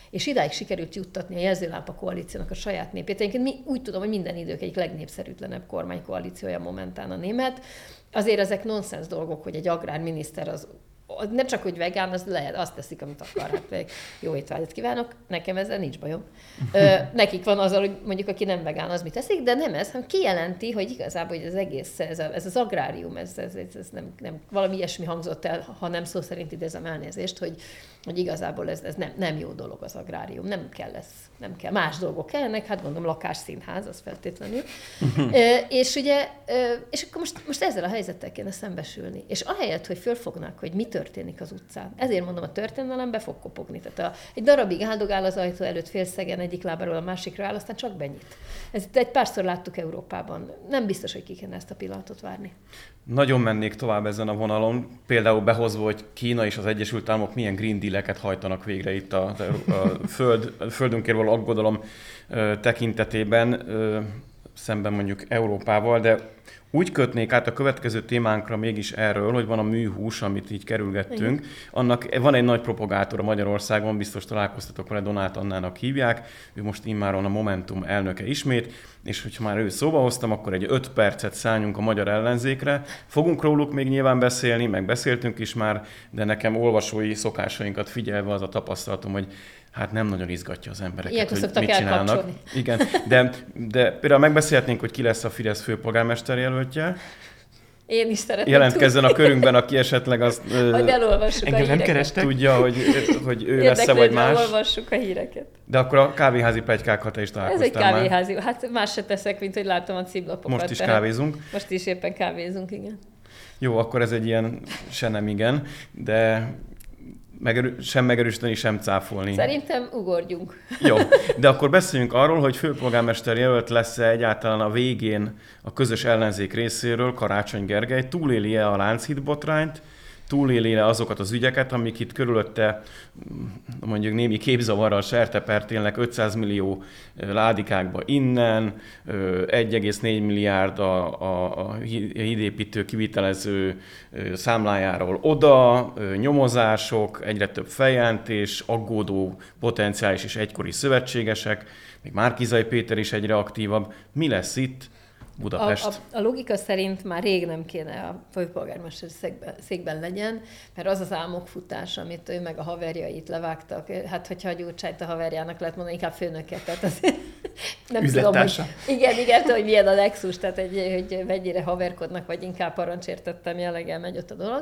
és idáig sikerült juttatni a jelzőlámpa koalíciónak a saját népét. Egyébként mi úgy tudom, hogy minden idők egyik legnépszerűtlenebb kormánykoalíciója momentán a német. Azért ezek nonsens dolgok, hogy egy agrárminiszter az nem csak, hogy vegán, az lehet, azt teszik, amit akar. Hát jó étvágyat kívánok, nekem ezzel nincs bajom. Ö, nekik van azzal, hogy mondjuk aki nem vegán, az mit teszik, de nem ez, hanem kijelenti, hogy igazából hogy az egész, ez, a, ez az agrárium, ez, ez, ez, ez nem, nem, valami ilyesmi hangzott el, ha nem szó szerint idézem elnézést, hogy, hogy igazából ez, ez nem, nem jó dolog az agrárium, nem kell ez, nem kell. Más dolgok kellnek, hát gondolom lakásszínház, az feltétlenül. ö, és ugye, ö, és akkor most, most ezzel a helyzettel kéne szembesülni. És ahelyett, hogy fölfognák, hogy mi történik az utcán. Ezért mondom, a történelem be fog kopogni. Tehát a, egy darabig áldogál az ajtó előtt félszegen, egyik lábáról a másikra áll, aztán csak benyit. Ezt egy párszor láttuk Európában. Nem biztos, hogy ki kéne ezt a pillanatot várni. Nagyon mennék tovább ezen a vonalon, például behozva, hogy Kína és az Egyesült Államok milyen Green Deal-eket hajtanak végre itt a, a, föld, a földünkért való aggodalom tekintetében, szemben mondjuk Európával, de úgy kötnék át a következő témánkra mégis erről, hogy van a műhús, amit így kerülgettünk. Annak van egy nagy propagátora Magyarországon, biztos találkoztatok vele, Donát Annának hívják. Ő most immáron a Momentum elnöke ismét, és hogyha már ő szóba hoztam, akkor egy öt percet szálljunk a magyar ellenzékre. Fogunk róluk még nyilván beszélni, meg beszéltünk is már, de nekem olvasói szokásainkat figyelve az a tapasztalatom, hogy hát nem nagyon izgatja az embereket, ilyenkor hogy mit csinálnak. Igen, de, de például megbeszélhetnénk, hogy ki lesz a Fidesz főpolgármester jelöltje. Én is szeretném jelentkezzen tudni. A körünkben, aki esetleg azt engem nem kerestek. Tudja, hogy, hogy ő lesz-e vagy más. Olvassuk a híreket. De akkor a kávéházi pletykákkal te is találkoztál. Ez egy kávéházi. Már. Hát más se teszek, mint hogy látom a címlapokat. Most is kávézunk. Most is éppen kávézunk, igen. Jó, akkor ez egy ilyen se nem igen, de megerő, sem megerősíteni, sem cáfolni. Szerintem ugorjunk. Jó, de akkor beszéljünk arról, hogy főpolgármester jelölt lesz-e egyáltalán a végén a közös ellenzék részéről Karácsony Gergely, túléli-e a Lánchíd botrányt, túléli-e azokat az ügyeket, amik itt körülötte mondjuk némi képzavarral sertepertélnek ötszáz millió ládikákba innen, egy egész négy milliárd a, a, a hídépítő kivitelező számlájáról oda, nyomozások, egyre több feljelentés, aggódó potenciális és egykori szövetségesek, még Márki-Zay Péter is egyre aktívabb. Mi lesz itt? Budapest. A, a, a logika szerint már rég nem kéne a főpolgármester székben, székben legyen, mert az az álmokfutás, amit ő meg a haverjait levágtak, hát hogyha a Gyurcsányt a haverjának lehet mondani, inkább főnöket, tehát azért nem tudom, hogy, igen, igen, tudom, hogy milyen a Lexus, tehát egy, hogy mennyire haverkodnak, vagy inkább parancsértettem jelleggel megy ott a dolog.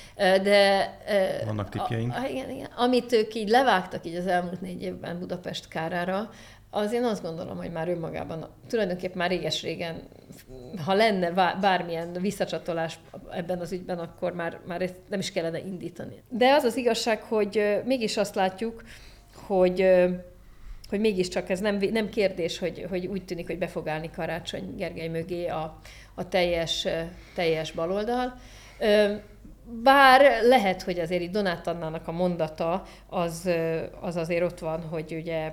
De vannak tippjeink. A, igen, igen, amit ők így levágtak így az elmúlt négy évben Budapest kárára, az én azt gondolom, hogy már önmagában tulajdonképpen már réges-régen, ha lenne bármilyen visszacsatolás ebben az ügyben, akkor már, már ezt nem is kellene indítani. De az az igazság, hogy mégis azt látjuk, hogy, hogy mégiscsak ez nem, nem kérdés, hogy, hogy úgy tűnik, hogy be fog állni Karácsony Gergely mögé a, a teljes, teljes baloldal. Bár lehet, hogy azért itt Donát Annának a mondata az, az azért ott van, hogy ugye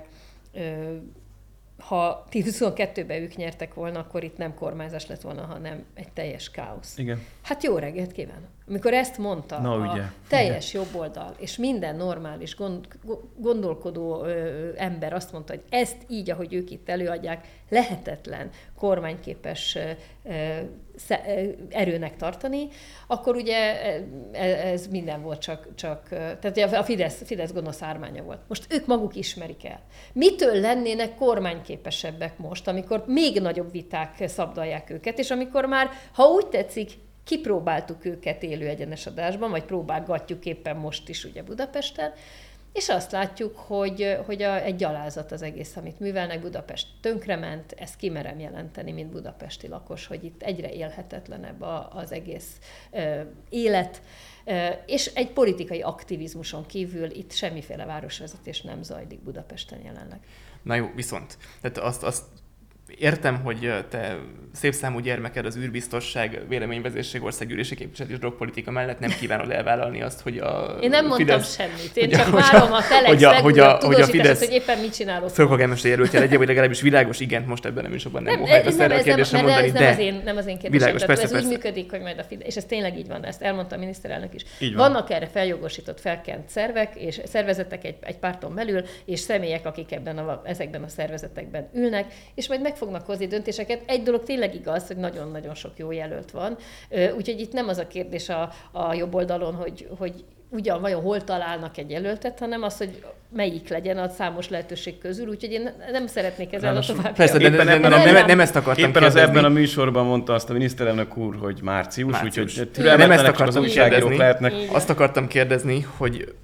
ha huszonkettőben ők nyertek volna, akkor itt nem kormányzás lett volna, hanem egy teljes káosz. Igen. Hát jó reggelt kívánok! Amikor ezt mondta Na, a ugye. teljes jobboldal, és minden normális, gond, gondolkodó ö, ember azt mondta, hogy ezt így, ahogy ők itt előadják, lehetetlen kormányképes ö, ö, erőnek tartani, akkor ugye ez minden volt csak, csak tehát a Fidesz, Fidesz gonosz ármánya volt. Most ők maguk ismerik el. Mitől lennének kormányképesebbek most, amikor még nagyobb viták szabdalják őket, és amikor már, ha úgy tetszik, kipróbáltuk őket élő egyenes adásban, vagy próbálgatjuk éppen most is ugye Budapesten, és azt látjuk, hogy, hogy a, egy gyalázat az egész, amit művelnek. Budapest tönkrement, ezt kimerem jelenteni, mint budapesti lakos, hogy itt egyre élhetetlenebb a, az egész ö, élet, ö, és egy politikai aktivizmuson kívül itt semmiféle városvezetés nem zajlik Budapesten jelenleg. Na jó, viszont, tehát azt, azt értem, hogy te szép számú gyermeked az űrbiztosság, véleményvezérség, országgyűlési képviselet és drogpolitika mellett nem kívánod elvállalni azt, hogy a Én nem mondtam Fidesz, semmit, én csak várom a Telex legújabb tudósítását, hogy éppen mit csinálok. Főpolgármester jelöltje legyen, vagy legalábbis világos igent most ebben nem is abban nem óhajtasz erre a kérdésre mondani, ez de... Nem az én, nem az én kérdésem, világos, tehát persze, ez persze. úgy működik, hogy majd a Fidesz, és ez tényleg így van, ezt elmondta a miniszterelnök is. Így van. Vannak erre feljogosított, felkent szervek, és szervezetek egy, egy párton belül, és személyek, akik ebben a, ezekben a szervezetekben ülnek, és majd meg fognak hozni döntéseket. Egy dolog tényleg igaz, hogy nagyon-nagyon sok jó jelölt van. Úgyhogy itt nem az a kérdés a, a jobb oldalon, hogy, hogy ugyan vajon hol találnak egy jelöltet, hanem az, hogy melyik legyen a számos lehetőség közül, úgyhogy én nem szeretnék ezzel a tovább. Persze, de nem, nem, nem, nem, nem ezt akartam Éppen az kérdezni. ebben a műsorban mondta azt a miniszterelnök úr, hogy március, március. úgyhogy Nem ezt csak az akartam újságírók lehetnek. Azt akartam kérdezni, hogy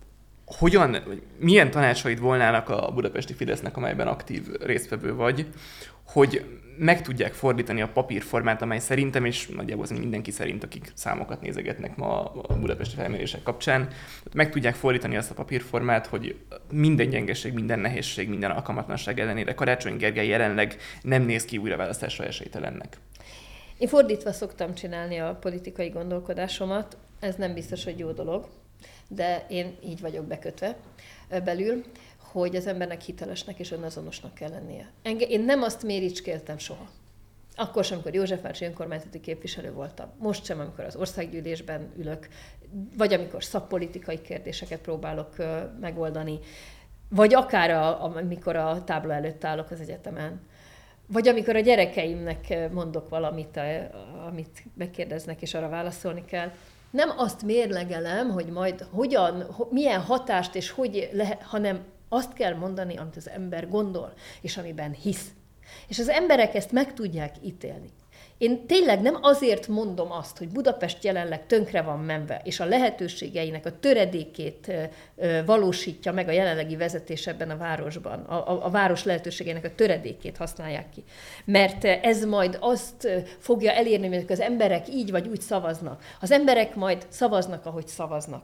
hogyan, milyen tanácsaid volnának a budapesti Fidesznek, amelyben aktív résztvevő vagy, hogy meg tudják fordítani a papírformát, amely szerintem, és nagyjából mindenki szerint, akik számokat nézegetnek ma a budapesti felmérések kapcsán, meg tudják fordítani azt a papírformát, hogy minden gyengeség, minden nehézség, minden alkalmatlanság ellenére Karácsony Gergely jelenleg nem néz ki újraválasztásra esélytelennek. Én fordítva szoktam csinálni a politikai gondolkodásomat, ez nem biztos, hogy jó dolog, de én így vagyok bekötve belül, hogy az embernek hitelesnek és önazonosnak kell lennie. Enge, én nem azt méricskéltem soha. Akkor sem, amikor Józsefvárosi önkormányzati képviselő voltam. Most sem, amikor az országgyűlésben ülök, vagy amikor szakpolitikai kérdéseket próbálok uh, megoldani, vagy akár a, amikor a tábla előtt állok az egyetemen. Vagy amikor a gyerekeimnek mondok valamit, amit megkérdeznek, és arra válaszolni kell. Nem azt mérlegelem, hogy majd hogyan, milyen hatást és hogy lehet, hanem azt kell mondani, amit az ember gondol, és amiben hisz. És az emberek ezt meg tudják ítélni. Én tényleg nem azért mondom azt, hogy Budapest jelenleg tönkre van menve, és a lehetőségeinek a töredékét valósítja meg a jelenlegi vezetés ebben a városban, a, a, a város lehetőségeinek a töredékét használják ki. Mert ez majd azt fogja elérni, hogy az emberek így vagy úgy szavaznak. Az emberek majd szavaznak, ahogy szavaznak.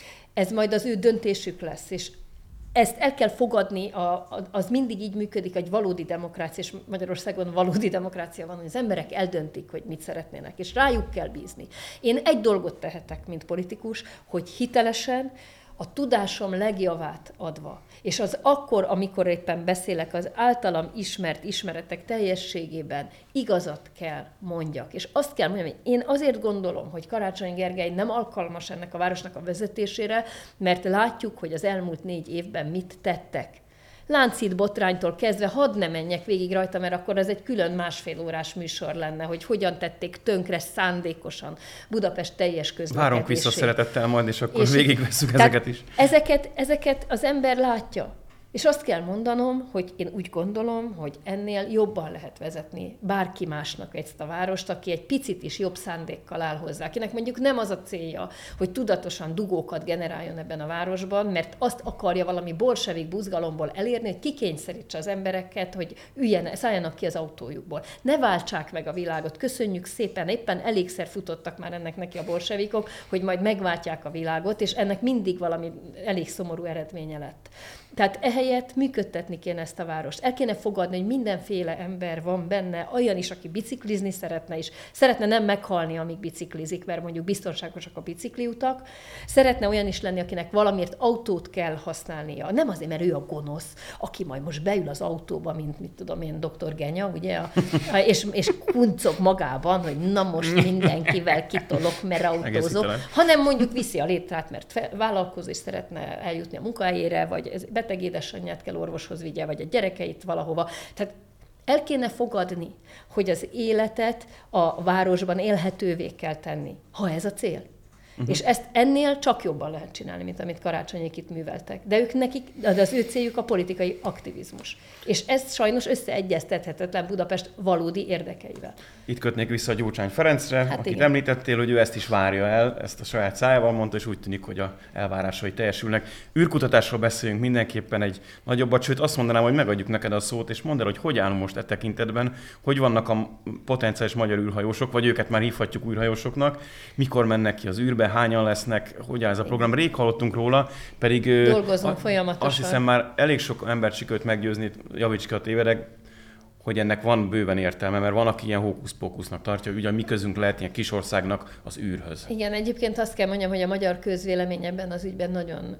Ez majd az ő döntésük lesz, és ezt el kell fogadni, a, a, az mindig így működik, egy valódi demokrácia, és Magyarországon valódi demokrácia van, hogy az emberek eldöntik, hogy mit szeretnének, és rájuk kell bízni. Én egy dolgot tehetek, mint politikus, hogy hitelesen, a tudásom legjavát adva, és az akkor, amikor éppen beszélek, az általam ismert ismeretek teljességében igazat kell mondjak. És azt kell mondjam, hogy én azért gondolom, hogy Karácsony Gergely nem alkalmas ennek a városnak a vezetésére, mert látjuk, hogy az elmúlt négy évben mit tettek. Lánchíd botránytól kezdve, hadd ne menjek végig rajta, mert akkor ez egy külön másfél órás műsor lenne, hogy hogyan tették tönkre szándékosan Budapest teljes közlekedését. Várunk vissza szeretettel majd, és akkor és végigvesszük ezeket is. Ezeket, ezeket az ember látja. És azt kell mondanom, hogy én úgy gondolom, hogy ennél jobban lehet vezetni bárki másnak ezt a várost, aki egy picit is jobb szándékkal áll hozzá. Akinek mondjuk nem az a célja, hogy tudatosan dugókat generáljon ebben a városban, mert azt akarja valami bolsevik buzgalomból elérni, hogy kikényszerítse az embereket, hogy üljenek, szálljanak ki az autójukból. Ne váltsák meg a világot. Köszönjük szépen, éppen elégszer futottak már ennek neki a bolsevikok, hogy majd megváltják a világot, és ennek mindig valami elég szomorú eredménye lett. Tehát ehelyett működtetni kéne ezt a várost. El kéne fogadni, hogy mindenféle ember van benne, olyan is, aki biciklizni szeretne is. Szeretne nem meghalni, amíg biciklizik, mert mondjuk biztonságosak a bicikliutak. Szeretne olyan is lenni, akinek valamiért autót kell használnia. Nem azért, mert ő a gonosz, aki majd most beül az autóba, mint mit tudom én, doktor Genya, ugye, a, a, és, és kuncog magában, hogy na most mindenkivel kitolok, mert autózok, hanem mondjuk viszi a létrát, mert fe, vállalkozó és szeretne eljutni a munkahelyére, vagy ez beteg édesanyját kell orvoshoz vigye, vagy a gyerekeit valahova. Tehát el kéne fogadni, hogy az életet a városban élhetővé kell tenni, ha ez a cél. Uh-huh. És ezt ennél csak jobban lehet csinálni, mint amit Karácsonyék itt műveltek. De ők nekik, de az ő céljuk a politikai aktivizmus. És ez sajnos összeegyeztethetetlen Budapest valódi érdekeivel. Itt kötnék vissza a Gyurcsány Ferencre, hát akit igen. említettél, hogy ő ezt is várja el, ezt a saját szájával mondta, és úgy tűnik, hogy a elvárásai teljesülnek. Űrkutatásról beszéljünk mindenképpen egy nagyobbat, sőt azt mondanám, hogy megadjuk neked a szót, és mondd el, hogy hogy állunk most e tekintetben, hogy vannak a potenciális magyar űrhajósok, vagy őket már hívhatjuk űrhajósoknak, mikor mennek ki az űrbe, hányan lesznek, hogy áll ez a program. Rég hallottunk róla, pedig dolgozunk folyamatosan. Azt hiszem már elég sok embert sikerült meggyőzni, javíts ki a tévedek, hogy ennek van bőven értelme, mert van, aki ilyen hókusz-pókusznak tartja, hogy ugye mi közünk lehet ilyen kis országnak az űrhöz. Igen, egyébként azt kell mondjam, hogy a magyar közvélemény ebben az ügyben nagyon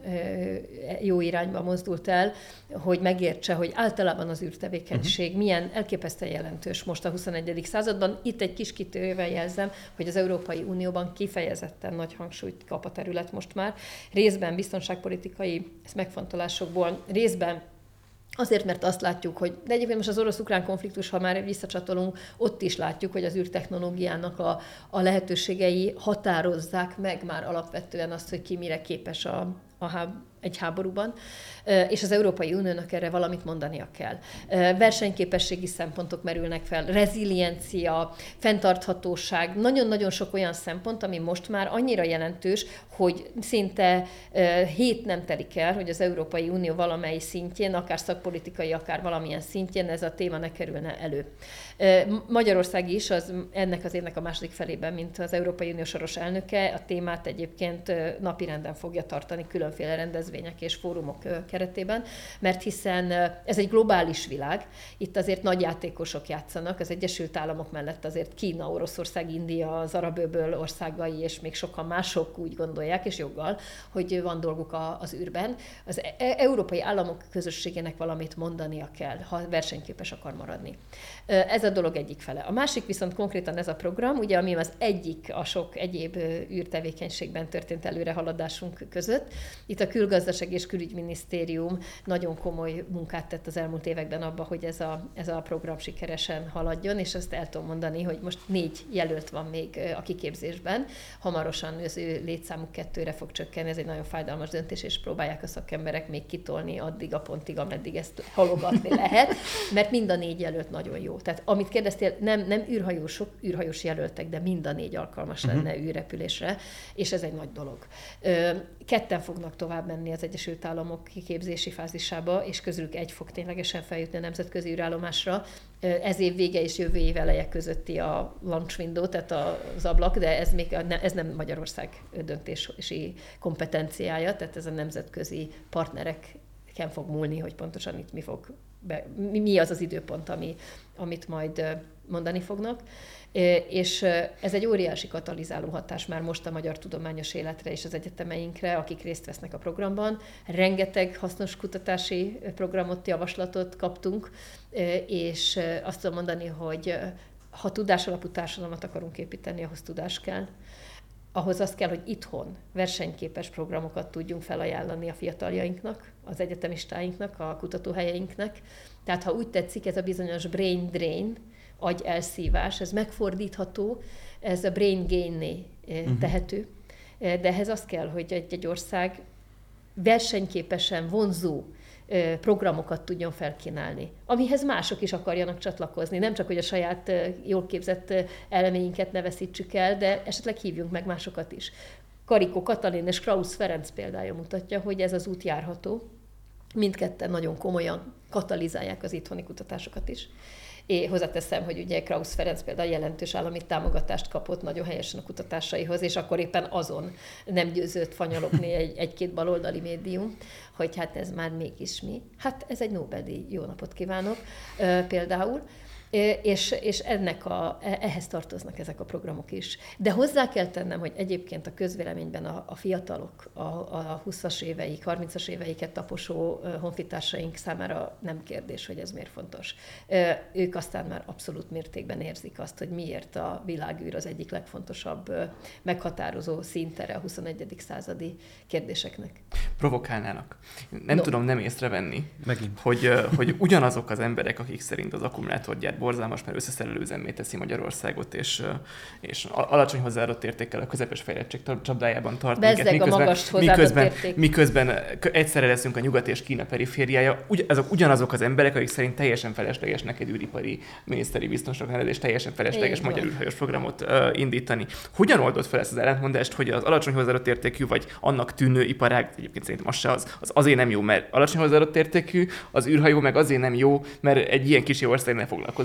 jó irányba mozdult el, hogy megértse, hogy általában az űrtevékenység uh-huh. milyen elképesztően jelentős most a huszonegyedik században. Itt egy kis kitérővel jelzem, hogy az Európai Unióban kifejezetten nagy hangsúlyt kap a terület most már. Részben biztonságpolitikai megfontolásokból, részben azért, mert azt látjuk, hogy, de egyébként most az orosz-ukrán konfliktus, ha már visszacsatolunk, ott is látjuk, hogy az űrtechnológiának a, a lehetőségei határozzák meg már alapvetően azt, hogy ki mire képes a, a háb, egy háborúban, és az Európai Uniónak erre valamit mondania kell. Versenyképességi szempontok merülnek fel, reziliencia, fenntarthatóság, nagyon-nagyon sok olyan szempont, ami most már annyira jelentős, hogy szinte hét nem telik el, hogy az Európai Unió valamely szintjén, akár szakpolitikai, akár valamilyen szintjén ez a téma ne kerülne elő. Magyarország is az, ennek az évnek a második felében, mint az Európai Unió soros elnöke, a témát egyébként napirenden fogja tartani különféle rendezvények és fórumok keretében, mert hiszen ez egy globális világ, itt azért nagy játékosok játszanak, az Egyesült Államok mellett azért Kína, Oroszország, India, az arab-öböl országai, és még sokan mások úgy gondolják, és joggal, hogy van dolguk az űrben. Az európai államok közösségének valamit mondania kell, ha versenyképes akar maradni. Ez a dolog egyik fele. A másik viszont konkrétan ez a program, ugye, ami az egyik a sok egyéb űrtevékenységben történt előrehaladásunk között. Itt a Külgazdaság és Külügyminisztérium nagyon komoly munkát tett az elmúlt években abba, hogy ez a, ez a program sikeresen haladjon, és azt el tudom mondani, hogy most négy jelölt van még a kiképzésben. Hamarosan az ő létszámuk kettőre fog csökkenni, ez egy nagyon fájdalmas döntés, és próbálják a szakemberek még kitolni addig a pontig, ameddig ezt halogatni lehet, mert mind a négy jelölt nagyon jó. Tehát amit kérdeztél, nem, nem űrhajósok, űrhajós jelöltek, de mind a négy alkalmas uh-huh. lenne űrrepülésre, és ez egy nagy dolog. Ketten fognak tovább menni az Egyesült Államok kiképzési fázisába, és közülük egy fog ténylegesen feljutni a nemzetközi űrállomásra. Ez év vége és jövő év eleje közötti a launch window, tehát az ablak, de ez, még, ez nem Magyarország döntési kompetenciája, tehát ez a nemzetközi partnereken fog múlni, hogy pontosan itt mi fog be, mi az az időpont, ami, amit majd mondani fognak. És ez egy óriási katalizáló hatás már most a magyar tudományos életre és az egyetemeinkre, akik részt vesznek a programban. Rengeteg hasznos kutatási programot, javaslatot kaptunk, és azt tudom mondani, hogy ha tudásalapú társadalmat akarunk építeni, ahhoz tudás kell. Ahhoz az kell, hogy itthon versenyképes programokat tudjunk felajánlani a fiataljainknak, az egyetemistáinknak, a kutatóhelyeinknek. Tehát ha úgy tetszik, ez a bizonyos brain drain, agy elszívás, ez megfordítható, ez a brain gain-né uh-huh. tehető. De ehhez az kell, hogy egy, egy ország versenyképesen vonzó programokat tudjon felkínálni, amihez mások is akarjanak csatlakozni. Nem csak, hogy a saját jól képzett elemeinket ne veszítsük el, de esetleg hívjunk meg másokat is. Karikó Katalin és Krausz Ferenc példája mutatja, hogy ez az út járható. Mindketten nagyon komolyan katalizálják az itthoni kutatásokat is. Én hozzáteszem, hogy ugye Krausz Ferenc például jelentős állami támogatást kapott nagyon helyesen a kutatásaihoz, és akkor éppen azon nem győzött fanyalogni egy, egy-két baloldali médium, hogy hát ez már mégis mi. Hát ez egy Nobel-díj, jó napot kívánok például. És, és ennek a, ehhez tartoznak ezek a programok is. De hozzá kell tennem, hogy egyébként a közvéleményben a, a fiatalok, a, a húszas éveik, harmincas éveiket taposó honfitársaink számára nem kérdés, hogy ez miért fontos. Ők aztán már abszolút mértékben érzik azt, hogy miért a világűr az egyik legfontosabb meghatározó szintere a huszonegyedik századi kérdéseknek. Provokálnának. Nem no. tudom nem észrevenni, Megint. Hogy, hogy ugyanazok az emberek, akik szerint az akkumulátorgyár borzalmas, mert összeszerelő üzemmé teszi Magyarországot, és, és alacsony hozzáadott értékkel a közepes fejlettség csapdájában tart minket. Miközben, miközben, miközben egyszerre leszünk a nyugat és Kína perifériája. Ugy, azok ugyanazok az emberek, akik szerint teljesen felesleges neked űripari miniszteri biztonság lenned, és teljesen felesleges Én magyar űrhajós programot uh, indítani. Hogyan oldod fel ezt az ellentmondást, hogy az alacsony hozzáadott értékű, vagy annak tűnő iparág, egyébként szerintem az se az, az azért nem jó, mert alacsony hozzáadott értékű, az űrhajó meg azért nem jó, mert egy ilyen kis ország ne foglalkozzon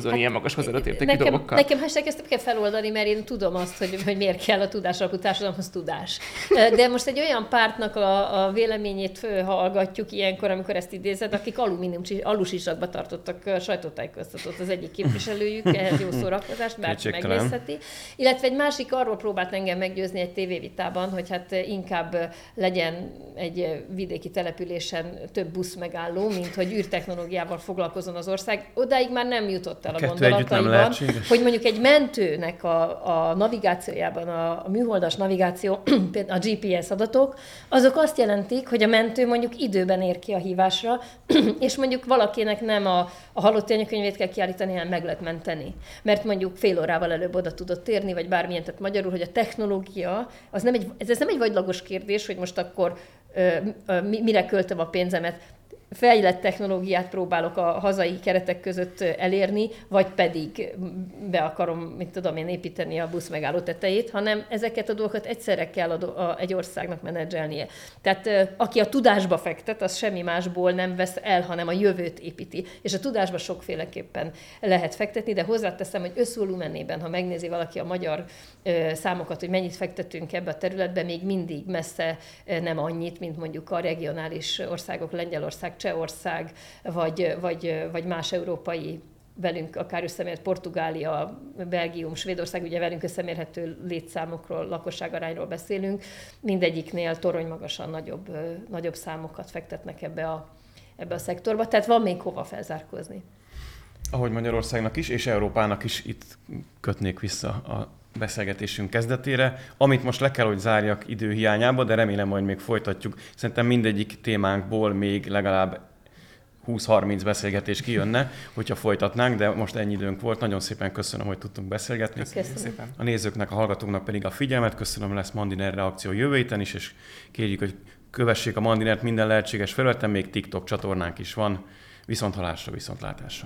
tudósítani hát, ilyen magas hozzáadott értékű nekem, dolgokkal? Nekem hashtag ezt nem kell feloldani, mert én tudom azt, hogy, hogy miért kell a tudásalapú társadalomhoz tudás. De most egy olyan pártnak a, a véleményét hallgatjuk ilyenkor, amikor ezt idézed, akik alumínium alusisakba tartottak sajtótájékoztatót az egyik képviselőjük, ehhez jó szórakozást, bárki megnézheti. Illetve egy másik arról próbált engem meggyőzni egy tévévitában, hogy hát inkább legyen egy vidéki településen több busz megálló, mint hogy űrtechnológiával foglalkozon az ország. Odáig már nem jutott el a, a gondolataiban, hogy mondjuk egy mentőnek a, a navigációjában, a, a műholdas navigáció, a gé pé es adatok, azok azt jelentik, hogy a mentő mondjuk időben ér ki a hívásra, és mondjuk valakinek nem a, a halott anyakönyvét kell kiállítani, hanem meg lehet menteni. Mert mondjuk fél órával előbb oda tudott érni, vagy bármilyen, tehát magyarul, hogy a technológia, az nem egy, ez nem egy vagylagos kérdés, hogy most akkor ö, ö, mire költöm a pénzemet, fejlett technológiát próbálok a hazai keretek között elérni, vagy pedig be akarom, mint tudom én, építeni a busz megálló tetejét, hanem ezeket a dolgokat egyszerre kell a, a, egy országnak menedzselnie. Tehát aki a tudásba fektet, az semmi másból nem vesz el, hanem a jövőt építi. És a tudásba sokféleképpen lehet fektetni, de hozzáteszem, hogy összvolumenében, ha megnézi valaki a magyar ö, számokat, hogy mennyit fektetünk ebbe a területbe, még mindig messze nem annyit, mint mondjuk a regionális országok, Lengyelország, Csehország, vagy, vagy, vagy más európai velünk akár összemért Portugália, Belgium, Svédország, ugye velünk összemérhető létszámokról, lakosságarányról beszélünk, mindegyiknél toronymagasan nagyobb, nagyobb számokat fektetnek ebbe a, ebbe a szektorba, tehát van még hova felzárkózni. Ahogy Magyarországnak is, és Európának is itt kötnék vissza a beszélgetésünk kezdetére, amit most le kell, hogy zárjak idő hiányába, de remélem, hogy még folytatjuk. Szerintem mindegyik témánkból még legalább húsz-harminc beszélgetés kijönne, hogyha folytatnánk, de most ennyi időnk volt. Nagyon szépen köszönöm, hogy tudtunk beszélgetni. Köszönöm szépen. A nézőknek, a hallgatóknak pedig a figyelmet. Köszönöm, lesz Mandiner reakció jövő héten is, és kérjük, hogy kövessék a Mandinert minden lehetséges felületen, még TikTok csatornánk is van. Viszonthallásra, viszontlátásra.